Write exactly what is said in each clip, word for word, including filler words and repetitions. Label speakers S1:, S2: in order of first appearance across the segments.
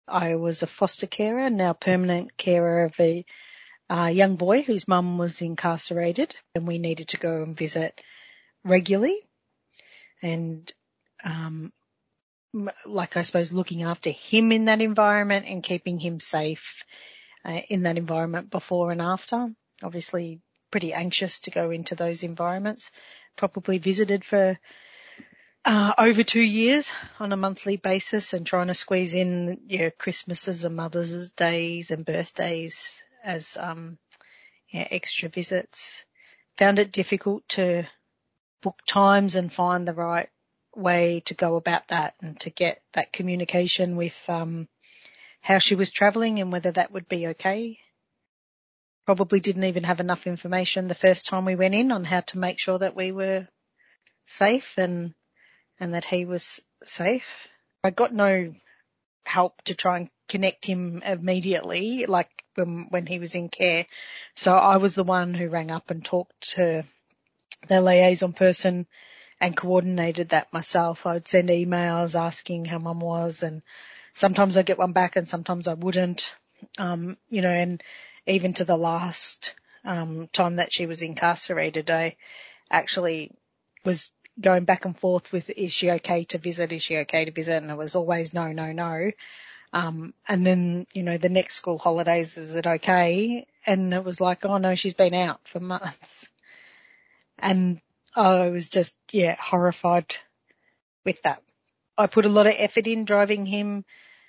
S1: I was a foster carer, now permanent carer of a uh, young boy whose mum was incarcerated, and we needed to go and visit regularly. And, um, like I suppose looking after him in that environment and keeping him safe uh, in that environment before and after. Obviously pretty anxious to go into those environments. Probably visited for uh, over two years on a monthly basis and trying to squeeze in your know, Christmases and Mother's Days and birthdays as um, yeah, extra visits. Found it difficult to book times and find the right way to go about that and to get that communication with um, how she was travelling and whether that would be okay. Probably didn't even have enough information the first time we went in on how to make sure that we were safe and and that he was safe. I got no help to try and connect him immediately, like when, when he was in care. So I was the one who rang up and talked to the liaison person and coordinated that myself. I'd send emails asking how mum was, and sometimes I'd get one back and sometimes I wouldn't. Um, you know, and even to the last um, time that she was incarcerated, I actually was going back and forth with, is she okay to visit? Is she okay to visit? And it was always no, no, no. Um, and then, you know, the next school holidays, is it okay? And it was like, oh no, she's been out for months. And I was just, yeah, horrified with that. I put a lot of effort in driving him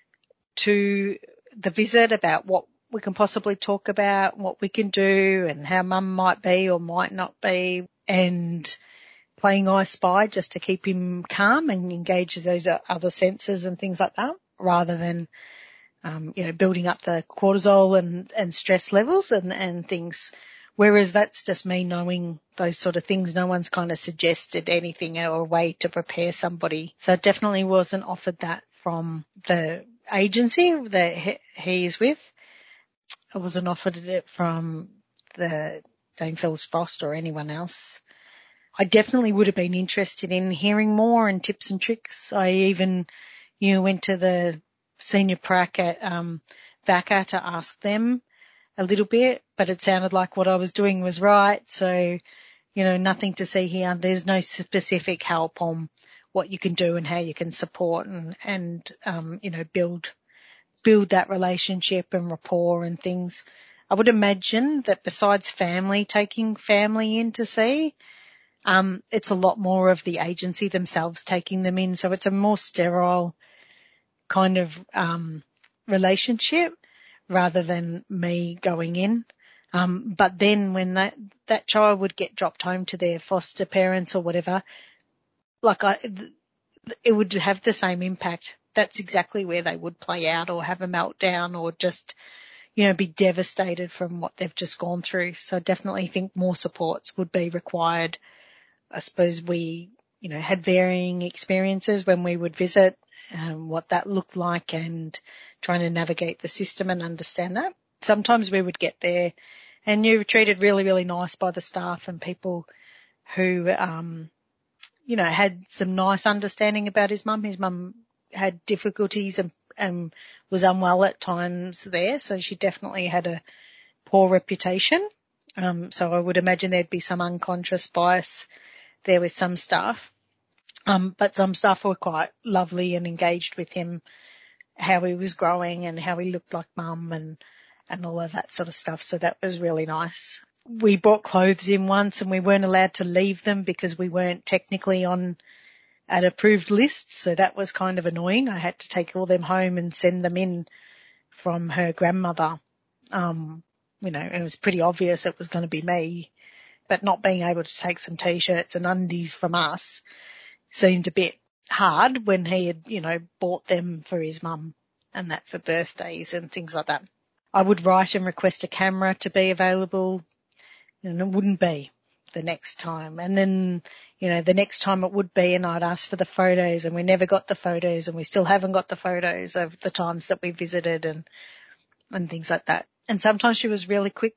S1: to the visit about what we can possibly talk about, what we can do and how mum might be or might not be, and playing I Spy just to keep him calm and engage those other senses and things like that, rather than, um, you know, building up the cortisol and, and stress levels and, and things. Whereas that's just me knowing those sort of things. No one's kind of suggested anything or a way to prepare somebody. So it definitely wasn't offered that from the agency that he, he is with. I wasn't offered it from the Dame Phyllis Frost or anyone else. I definitely would have been interested in hearing more and tips and tricks. I even, you know, went to the senior prac at um, V A C A to ask them a little bit, but it sounded like what I was doing was right. So, you know, nothing to see here. There's no specific help on what you can do and how you can support and, and um, you know, build build that relationship and rapport and things. I would imagine that besides family, taking family in to see, Um, it's a lot more of the agency themselves taking them in. So it's a more sterile kind of, um, relationship rather than me going in. Um, but then when that, that child would get dropped home to their foster parents or whatever, like I, it would have the same impact. That's exactly where they would play out or have a meltdown or just, you know, be devastated from what they've just gone through. So I definitely think more supports would be required. I suppose we, you know, had varying experiences when we would visit, um, what that looked like and trying to navigate the system and understand that. Sometimes we would get there and you were treated really, really nice by the staff and people who, um, you know, had some nice understanding about his mum. His mum had difficulties and, and was unwell at times there, so she definitely had a poor reputation. Um, so I would imagine there'd be some unconscious bias there with some staff. Um, but some staff were quite lovely and engaged with him, how he was growing and how he looked like mum and, and all of that sort of stuff. So that was really nice. We brought clothes in once and we weren't allowed to leave them because we weren't technically on an approved list. So that was kind of annoying. I had to take all them home and send them in from her grandmother. Um, you know, it was pretty obvious it was going to be me. But not being able to take some T-shirts and undies from us seemed a bit hard when he had, you know, bought them for his mum and that for birthdays and things like that. I would write and request a camera to be available and it wouldn't be the next time. And then, you know, the next time it would be and I'd ask for the photos and we never got the photos and we still haven't got the photos of the times that we visited and, and things like that. And sometimes she was really quick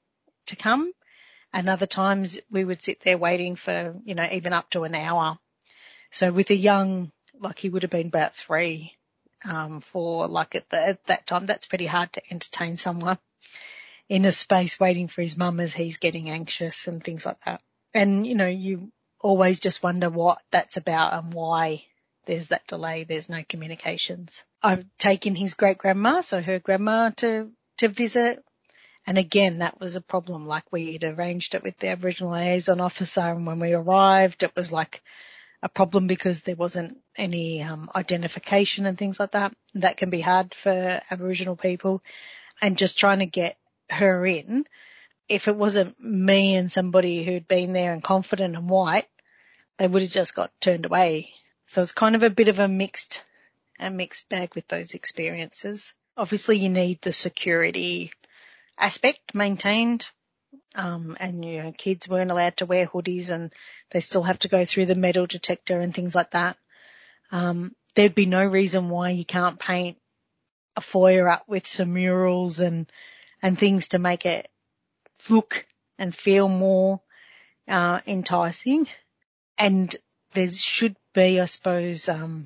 S1: to come. And other times we would sit there waiting for, you know, even up to an hour. So with a young, like he would have been about three, um, for like at, the, at that time. That's pretty hard to entertain someone in a space waiting for his mum as he's getting anxious and things like that. And, you know, you always just wonder what that's about and why there's that delay. There's no communications. I've taken his great-grandma, so her grandma, to, to visit. And again, that was a problem. Like, we'd arranged it with the Aboriginal liaison officer, and when we arrived, it was like a problem because there wasn't any um, identification and things like that. That can be hard for Aboriginal people. And just trying to get her in, if it wasn't me and somebody who'd been there and confident and white, they would have just got turned away. So it's kind of a bit of a mixed, a mixed bag with those experiences. Obviously, you need the security aspect maintained, um, and, you know, kids weren't allowed to wear hoodies and they still have to go through the metal detector and things like that. Um, there'd be no reason why you can't paint a foyer up with some murals and, and things to make it look and feel more, uh, enticing. And there should be, I suppose, um,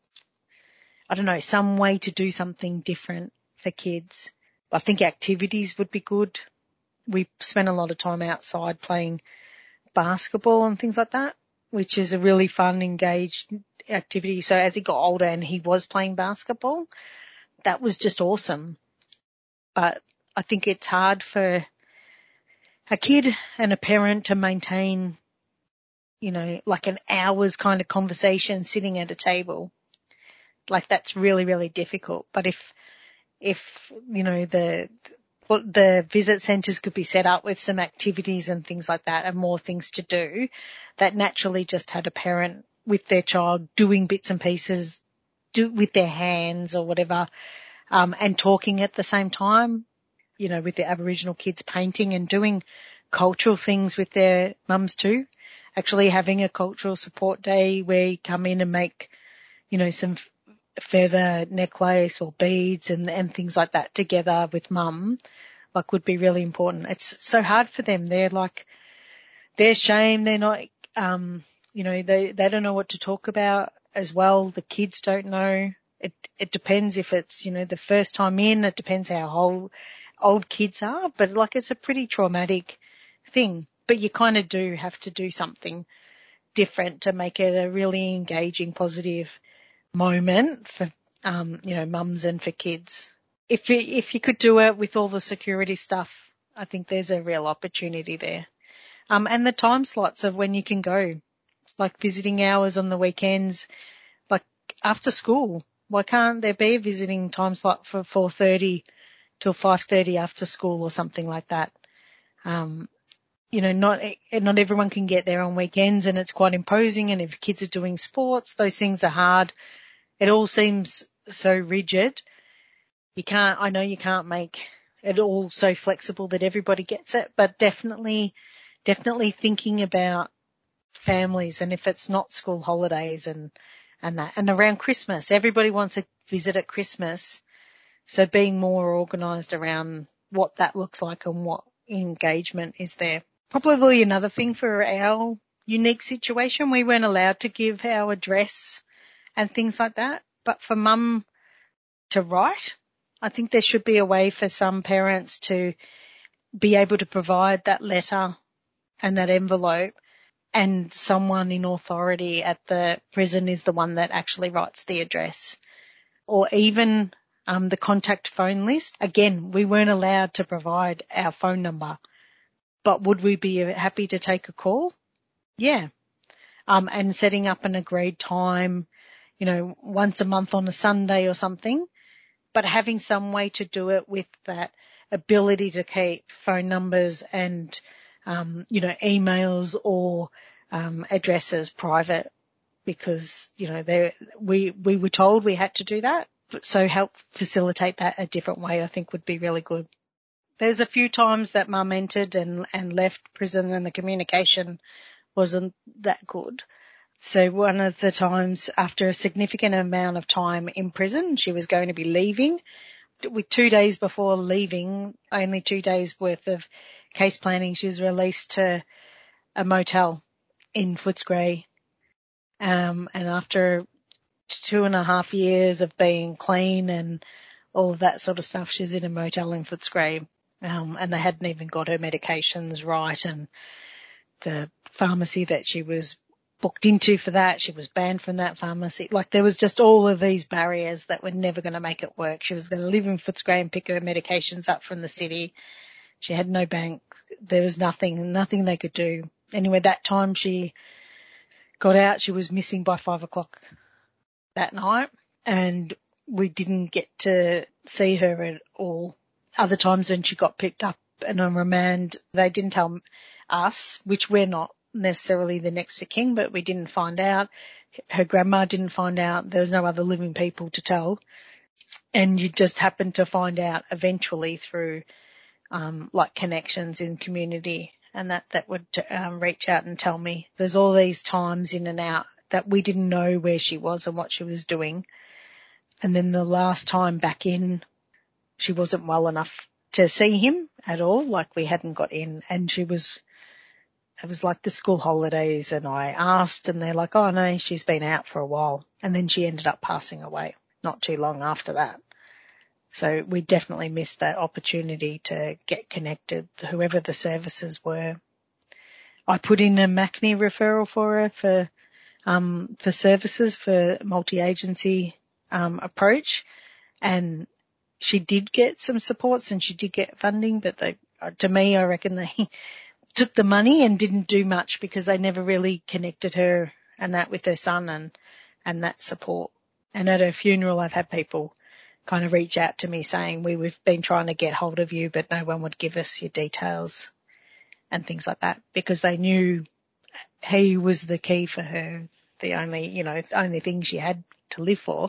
S1: I don't know, some way to do something different for kids. I think activities would be good. We spent a lot of time outside playing basketball and things like that, which is a really fun, engaged activity. So as he got older and he was playing basketball, that was just awesome. But I think it's hard for a kid and a parent to maintain, you know, like an hour's kind of conversation sitting at a table. Like, that's really, really difficult. But if, if, you know, the, the visit centres could be set up with some activities and things like that and more things to do, that naturally just had a parent with their child doing bits and pieces, do with their hands or whatever, um, and talking at the same time, you know, with the Aboriginal kids painting and doing cultural things with their mums too. Actually having a cultural support day where you come in and make, you know, some feather necklace or beads and, and things like that together with mum, like, would be really important. It's so hard for them. They're like, they're shame. They're not, um, you know, they, they don't know what to talk about as well. The kids don't know. It, it depends if it's, you know, the first time in. It depends how old, old kids are, but like, it's a pretty traumatic thing. But you kind of do have to do something different to make it a really engaging, positive moment for, um, you know, mums and for kids. If you, if you could do it with all the security stuff, I think there's a real opportunity there. Um, and the time slots of when you can go, like visiting hours on the weekends, like after school. Why can't there be a visiting time slot for four thirty till five thirty after school or something like that? Um, you know, not, not everyone can get there on weekends, and it's quite imposing. And if kids are doing sports, those things are hard. It all seems so rigid. You can't, I know you can't make it all so flexible that everybody gets it, but definitely, definitely thinking about families, and if it's not school holidays and, and that, and around Christmas, everybody wants a visit at Christmas. So being more organised around what that looks like and what engagement is there. Probably another thing for our unique situation, we weren't allowed to give our address and things like that, but for mum to write, I think there should be a way for some parents to be able to provide that letter and that envelope, and someone in authority at the prison is the one that actually writes the address, or even um, the contact phone list. Again, we weren't allowed to provide our phone number, but would we be happy to take a call? Yeah. Um, and setting up an agreed time, you know, once a month on a Sunday or something, but having some way to do it with that ability to keep phone numbers and, um, you know, emails or um, addresses private, because, you know, they, we, we were told we had to do that. So help facilitate that a different way, I think, would be really good. There's a few times that mum entered and, and left prison and the communication wasn't that good. So one of the times, after a significant amount of time in prison, she was going to be leaving. With two days before leaving, only two days worth of case planning, she was released to a motel in Footscray. Um, and after two and a half years of being clean and all of that sort of stuff. She was in a motel in Footscray, um, and they hadn't even got her medications right, and the pharmacy that she was booked into for that, she was banned from that pharmacy. Like, there was just all of these barriers that were never going to make it work. She was going to live in Footscray and pick her medications up from the city. She had no bank. There was nothing, nothing they could do. Anyway, that time she got out, she was missing by five o'clock that night, and we didn't get to see her at all. Other times when she got picked up and on remand, they didn't tell us, which we're not necessarily the next of kin, but we didn't find out. Her grandma didn't find out. There was no other living people to tell. And you just happened to find out eventually through, um, like connections in community, and that, that would, um, reach out and tell me. There's all these times in and out that we didn't know where she was and what she was doing. And then the last time back in, she wasn't well enough to see him at all. Like, we hadn't got in, and she was, it was like the school holidays, and I asked and they're like, oh no, she's been out for a while. And then she ended up passing away not too long after that. So we definitely missed that opportunity to get connected, whoever the services were. I put in a Macni referral for her for, um, for services for multi-agency, um, approach, and she did get some supports and she did get funding, but they, to me, I reckon they took the money and didn't do much because they never really connected her and that with her son and, and that support. And at her funeral, I've had people kind of reach out to me saying, we, we've been trying to get hold of you, but no one would give us your details and things like that, because they knew he was the key for her, the only, you know, the only thing she had to live for.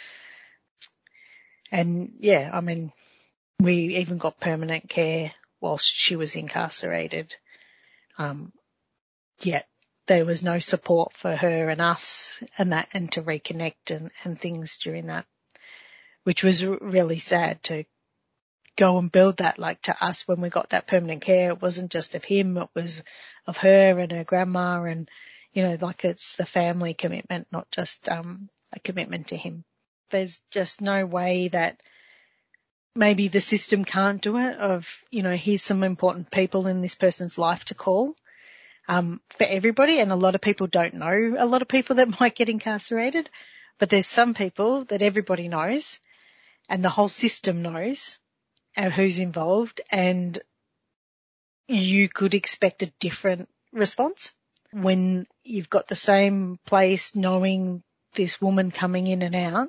S1: And yeah, I mean, we even got permanent care whilst she was incarcerated. Um, yet there was no support for her and us and that, and to reconnect and, and things during that, which was really sad to go and build that. Like, to us, when we got that permanent care, it wasn't just of him, it was of her and her grandma, and, you know, like, it's the family commitment, not just, um, a commitment to him. There's just no way that maybe the system can't do it of, you know, here's some important people in this person's life to call, um, for everybody. And a lot of people don't know a lot of people that might get incarcerated, but there's some people that everybody knows and the whole system knows uh, who's involved, and you could expect a different response when you've got the same place knowing this woman coming in and out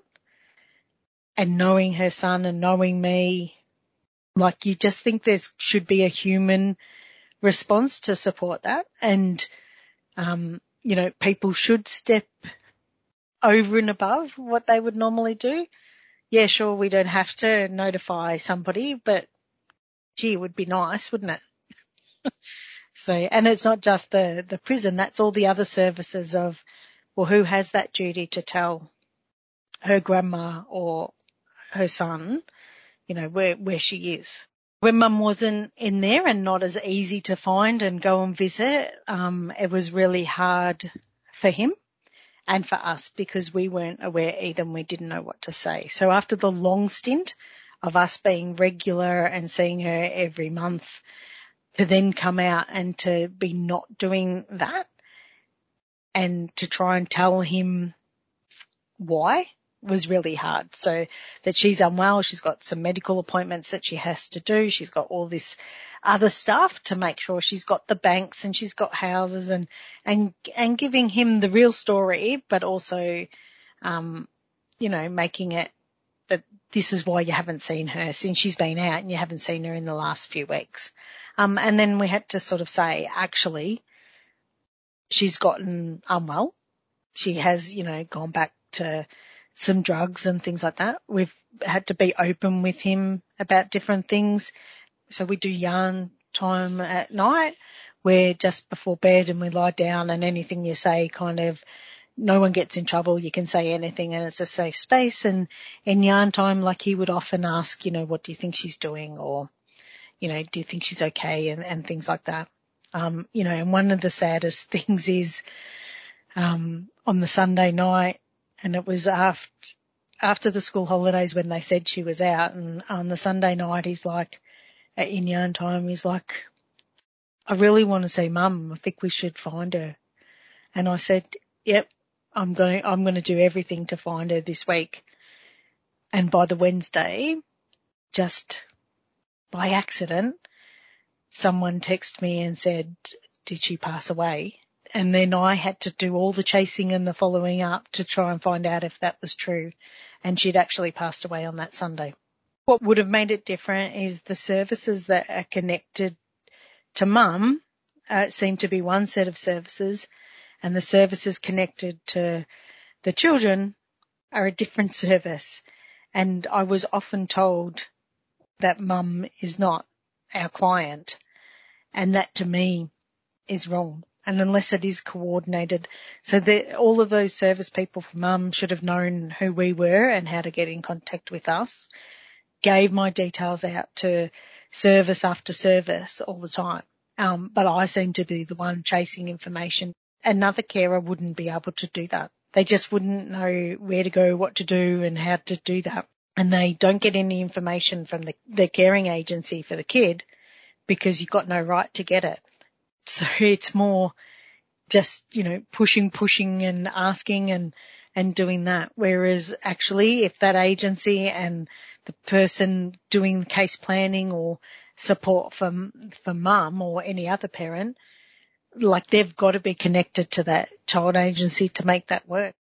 S1: and knowing her son and knowing me. Like, you just think there should be a human response to support that. And, um, you know, people should step over and above what they would normally do. Yeah, sure, we don't have to notify somebody, but gee, it would be nice, wouldn't it? So, and it's not just the, the prison, that's all the other services of, well, who has that duty to tell her grandma or her son, you know, where, where she is. When Mum wasn't in there and not as easy to find and go and visit, um, it was really hard for him and for us because we weren't aware either and we didn't know what to say. So after the long stint of us being regular and seeing her every month, to then come out and to be not doing that and to try and tell him why was really hard. So that she's unwell, she's got some medical appointments that she has to do, she's got all this other stuff to make sure she's got the banks and she's got houses, and and and giving him the real story, but also um you know, making it that this is why you haven't seen her since she's been out and you haven't seen her in the last few weeks. Um and then we had to sort of say, actually, she's gotten unwell. She has, you know, gone back to some drugs and things like that. We've had to be open with him about different things. So we do yarn time at night where just before bed and we lie down, and anything you say, kind of, no one gets in trouble. You can say anything and it's a safe space. And in yarn time, like, he would often ask, you know, what do you think she's doing? Or, you know, do you think she's okay? And, and things like that. Um, you know, and one of the saddest things is, um, on the Sunday night, And it was after, after the school holidays when they said she was out, and on the Sunday night he's like, at in yarn time, he's like, I really want to see Mum. I think we should find her. And I said, yep, I'm going, I'm going to do everything to find her this week. And by the Wednesday, just by accident, someone texted me and said, did she pass away? And then I had to do all the chasing and the following up to try and find out if that was true. And she'd actually passed away on that Sunday. What would have made it different is the services that are connected to Mum uh, seem to be one set of services, and the services connected to the children are a different service. And I was often told that Mum is not our client, and that to me is wrong. And unless it is coordinated, so the, all of those service people for Mum should have known who we were and how to get in contact with us, gave my details out to service after service all the time. Um, but I seem to be the one chasing information. Another carer wouldn't be able to do that. They just wouldn't know where to go, what to do, and how to do that. And they don't get any information from the, the caring agency for the kid because you've got no right to get it. So it's more just, you know, pushing, pushing and asking and, and doing that. Whereas actually if that agency and the person doing case planning or support for, for Mum or any other parent, like they've got to be connected to that child agency to make that work.